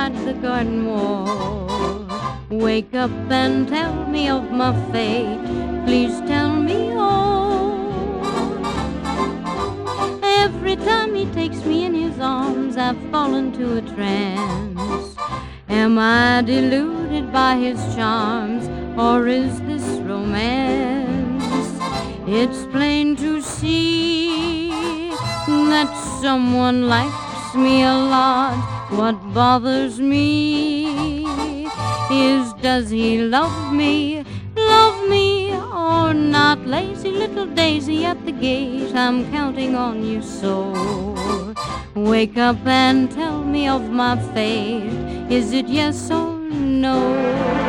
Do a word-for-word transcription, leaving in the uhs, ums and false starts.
beside the garden wall. Wake up and tell me of my fate, please tell me all. Every time he takes me in his arms, I fall into a trance. Am I deluded by his charms, or is this romance? It's plain to see that someone likes me a lot. What bothers me is, does he love me, love me or not? Lazy little daisy at the gate, I'm counting on you so. Wake up and tell me of my fate, is it yes or no?